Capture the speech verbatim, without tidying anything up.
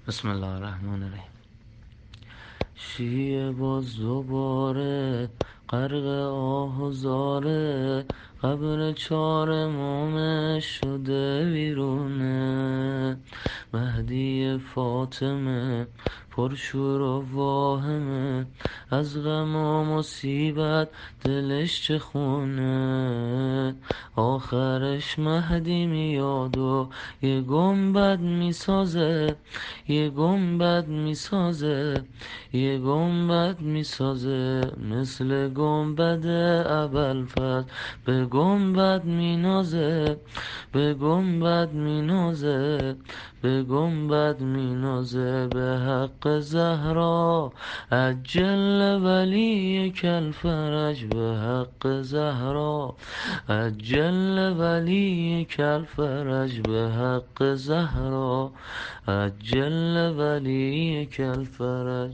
بسم الله الرحمن الرحیم. شیعه باز دوباره غرق آه و زاره، قبر چار امامش شده ویرونه. مهدی فاطمه پرشور و واهمه، از غم و مصیبت دلش چخونه. آخرش مهدی میاد و یه گنبد میسازه، یه گنبد میسازه، یه گنبد میسازه مثل گنبد ابوالفضل. به گنبد مینازه، به گنبد مینازه، به گنبد مینازه. به حق زهرا عجل ولی کالفرج، به حق زهرا عجل ولی کالفرج، به حق زهرا عجل ولی کالفرج.